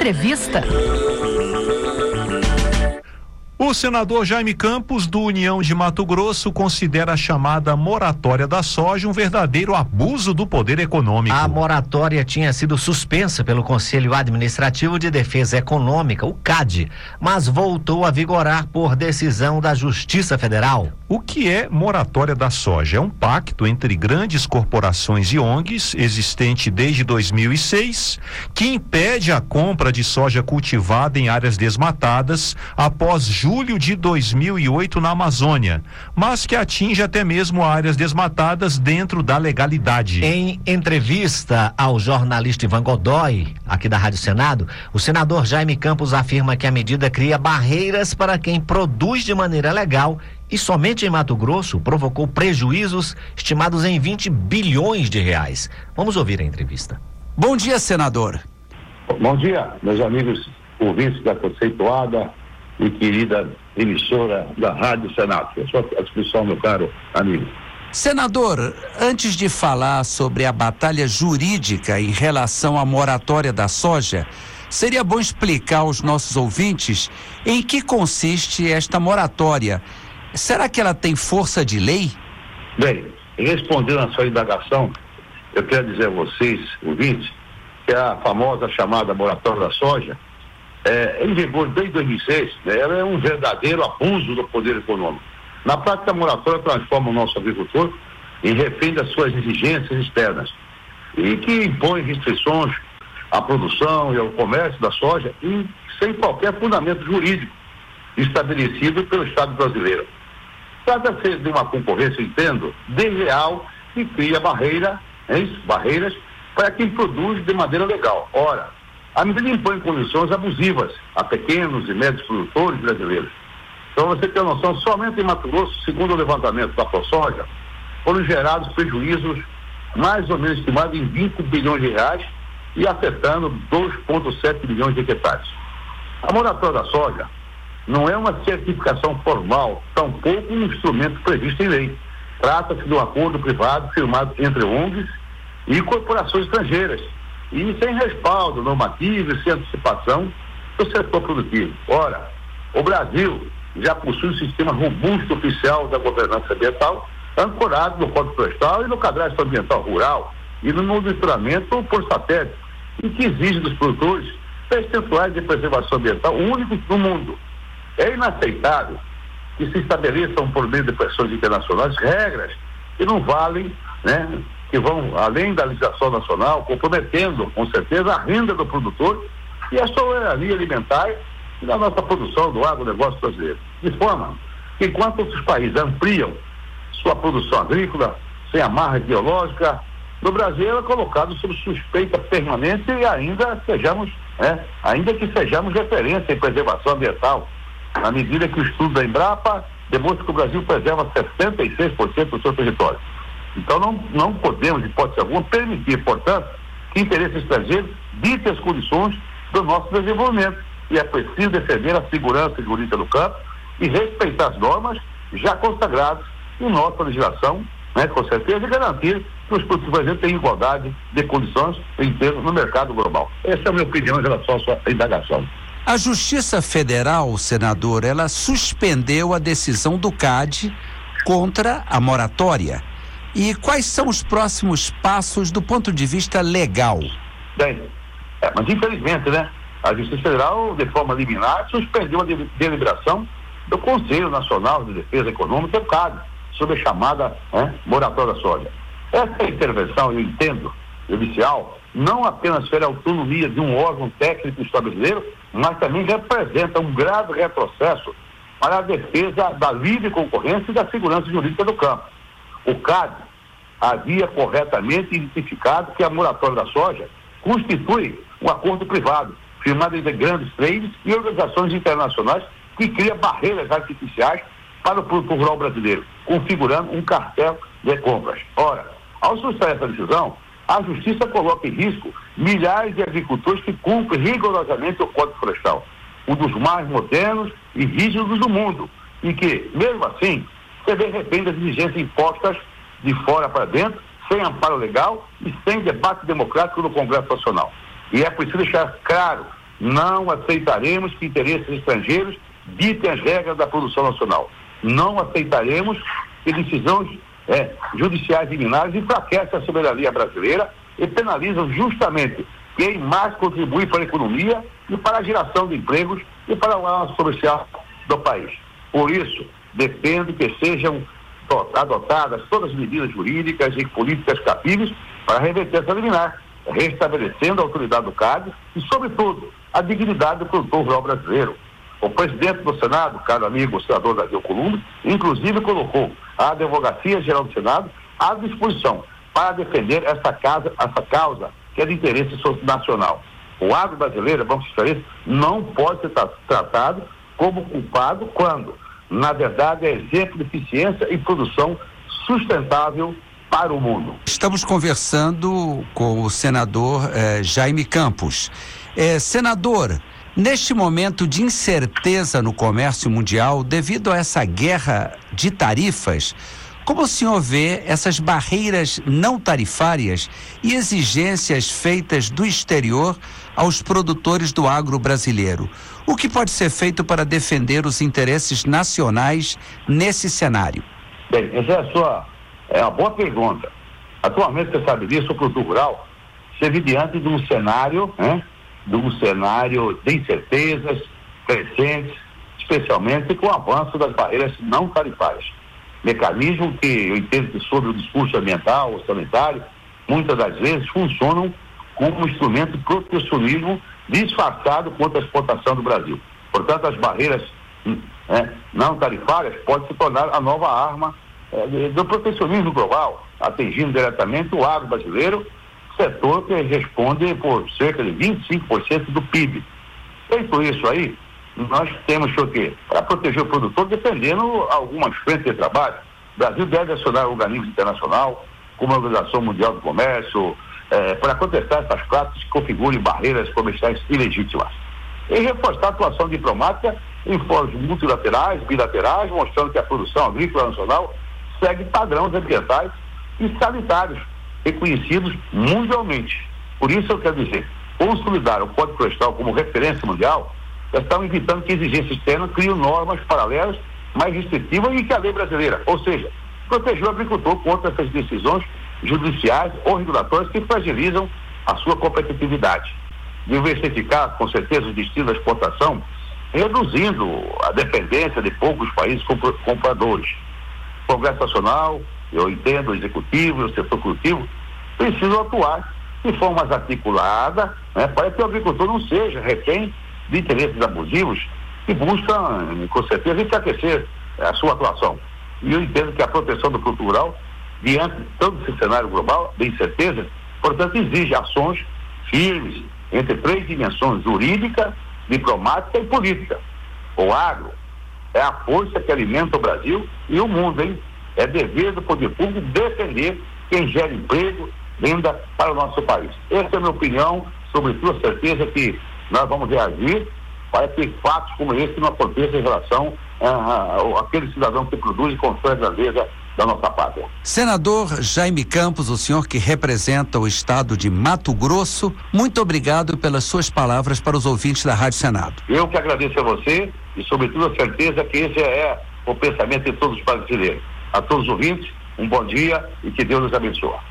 Entrevista. O senador Jaime Campos, do União de Mato Grosso, considera a chamada moratória da soja um verdadeiro abuso do poder econômico. A moratória tinha sido suspensa pelo Conselho Administrativo de Defesa Econômica, o CAD, mas voltou a vigorar por decisão da Justiça Federal. O que é moratória da soja? É um pacto entre grandes corporações e ONGs, existente desde 2006, que impede a compra de soja cultivada em áreas desmatadas após julho de 2008 na Amazônia, mas que atinge até mesmo áreas desmatadas dentro da legalidade. Em entrevista ao jornalista Ivan Godoy, aqui da Rádio Senado, o senador Jaime Campos afirma que a medida cria barreiras para quem produz de maneira legal e somente em Mato Grosso provocou prejuízos estimados em 20 bilhões de reais. Vamos ouvir a entrevista. Bom dia, senador. Bom dia, meus amigos ouvintes da conceituada e querida emissora da Rádio Senado. Eu sou à disposição, meu caro amigo. Senador, antes de falar sobre a batalha jurídica em relação à moratória da soja, seria bom explicar aos nossos ouvintes em que consiste esta moratória. Será que ela tem força de lei? Bem, respondendo à sua indagação, eu quero dizer a vocês, ouvintes, que a famosa chamada moratória da soja, em vigor desde 2006, ela é um verdadeiro abuso do poder econômico. Na prática, a moratória transforma o nosso agricultor em refém das suas exigências externas e que impõe restrições à produção e ao comércio da soja sem qualquer fundamento jurídico estabelecido pelo Estado brasileiro. Trata-se de uma concorrência, entendo, desleal que cria barreiras para quem produz de maneira legal. Ora, a medida impõe condições abusivas a pequenos e médios produtores brasileiros. Então, você tem noção, somente em Mato Grosso, segundo o levantamento da ProSoja, foram gerados prejuízos mais ou menos estimados em 20 bilhões de reais e afetando 2,7 milhões de hectares. A moratória da soja não é uma certificação formal, tampouco um instrumento previsto em lei. Trata-se de um acordo privado firmado entre ONGs e corporações estrangeiras, e sem respaldo normativo e sem antecipação do setor produtivo. Ora, o Brasil já possui um sistema robusto oficial da governança ambiental, ancorado no Código Florestal e no Cadastro Ambiental Rural e no monitoramento por satélite, e que exige dos produtores percentuais de preservação ambiental únicos no mundo. É inaceitável que se estabeleçam, por meio de pressões internacionais, regras que não valem, que vão além da legislação nacional, comprometendo, com certeza, a renda do produtor e a soberania alimentar e da nossa produção do agronegócio brasileiro. De forma que, enquanto outros países ampliam sua produção agrícola, sem amarra ideológica, no Brasil ela é colocado sob suspeita permanente e ainda que sejamos referência em preservação ambiental, na medida que o estudo da Embrapa demonstra que o Brasil preserva 66% do seu território. Então não podemos, de hipótese alguma, permitir, portanto, que interesses estrangeiros ditem as condições do nosso desenvolvimento. E é preciso defender a segurança jurídica do campo e respeitar as normas já consagradas em nossa legislação, com certeza, e garantir que os produtos brasileiros tenham igualdade de condições no mercado global. Essa é a minha opinião em relação à sua indagação. A Justiça Federal, senador, ela suspendeu a decisão do CAD contra a moratória. E quais são os próximos passos do ponto de vista legal? Bem, mas infelizmente, a Justiça Federal, de forma liminar, suspendeu a deliberação do Conselho Nacional de Defesa Econômica, o CAD, sobre a chamada moratória da soja. Essa intervenção, eu entendo, judicial, não apenas fere a autonomia de um órgão técnico brasileiro, mas também representa um grave retrocesso para a defesa da livre concorrência e da segurança jurídica do campo. O CAD havia corretamente identificado que a moratória da soja constitui um acordo privado, firmado entre grandes trades e organizações internacionais que cria barreiras artificiais para o produtor rural brasileiro, configurando um cartel de compras. Ora, ao sustentar essa decisão, a Justiça coloca em risco milhares de agricultores que cumprem rigorosamente o Código Florestal, um dos mais modernos e rígidos do mundo, e que, mesmo assim, se vê refém das exigências impostas de fora para dentro, sem amparo legal e sem debate democrático no Congresso Nacional. E é preciso deixar claro Não aceitaremos que interesses estrangeiros ditem as regras da produção nacional. Não aceitaremos que decisões judiciais liminares enfraquecem a soberania brasileira e penalizam justamente quem mais contribui para a economia e para a geração de empregos e para o balanço comercial do país. Por isso, defendo que sejam adotadas todas as medidas jurídicas e políticas cabíveis para reverter essa liminar, restabelecendo a autoridade do CAD e, sobretudo, a dignidade do produtor rural brasileiro. O presidente do Senado, caro amigo, o senador Davi Alcolumbre, inclusive colocou a Advocacia Geral do Senado à disposição para defender essa causa que é de interesse nacional. O agro brasileiro, vamos esclarecer, não pode ser tratado como culpado quando, na verdade, é exemplo de eficiência e produção sustentável para o mundo. Estamos conversando com o senador Jaime Campos. Senador, neste momento de incerteza no comércio mundial, devido a essa guerra de tarifas, como o senhor vê essas barreiras não tarifárias e exigências feitas do exterior aos produtores do agro brasileiro? O que pode ser feito para defender os interesses nacionais nesse cenário? Bem, essa é uma boa pergunta. Atualmente, você sabe disso, o produtor rural se vê diante de um cenário, de incertezas crescentes, especialmente com o avanço das barreiras não tarifárias. Mecanismo que eu entendo que, sobre o discurso ambiental ou sanitário, muitas das vezes funcionam como um instrumento de protecionismo disfarçado contra a exportação do Brasil. Portanto, as barreiras não tarifárias podem se tornar a nova arma do protecionismo global, atingindo diretamente o agro brasileiro, setor que responde por cerca de 25% do PIB. Feito isso aí, nós temos o quê? Para proteger o produtor, defendendo algumas frentes de trabalho. O Brasil deve acionar organismos internacionais, como a Organização Mundial do Comércio, para contestar essas práticas que configurem barreiras comerciais ilegítimas. E reforçar a atuação diplomática em fóruns multilaterais, bilaterais, mostrando que a produção agrícola nacional segue padrões ambientais e sanitários reconhecidos mundialmente. Por isso eu quero dizer, consolidar o Código Florestal como referência mundial, estão evitando que exigências externas criem normas paralelas mais restritivas e que a lei brasileira, ou seja, proteger o agricultor contra essas decisões judiciais ou regulatórias que fragilizam a sua competitividade. Diversificar, com certeza, o destino da exportação, reduzindo a dependência de poucos países compradores. O Congresso Nacional, eu entendo, o Executivo e o setor produtivo precisam atuar de forma mais articulada, para que o agricultor não seja refém de interesses abusivos que buscam, com certeza, enfraquecer a sua atuação. E eu entendo que a proteção do produtor rural, diante de todo esse cenário global de incerteza, portanto, exige ações firmes entre três dimensões: jurídica, diplomática e política. O agro é a força que alimenta o Brasil e o mundo, hein? É dever do poder público defender quem gera emprego, renda para o nosso país. Essa é a minha opinião, sobre toda certeza que nós vamos reagir para que fatos como esse não aconteçam em relação àquele cidadão que produz e constrói a grandeza da nossa pátria. Senador Jaime Campos, o senhor que representa o estado de Mato Grosso, muito obrigado pelas suas palavras para os ouvintes da Rádio Senado. Eu que agradeço a você e, sobretudo, a certeza que esse é o pensamento de todos os brasileiros. A todos os ouvintes, um bom dia e que Deus os abençoe.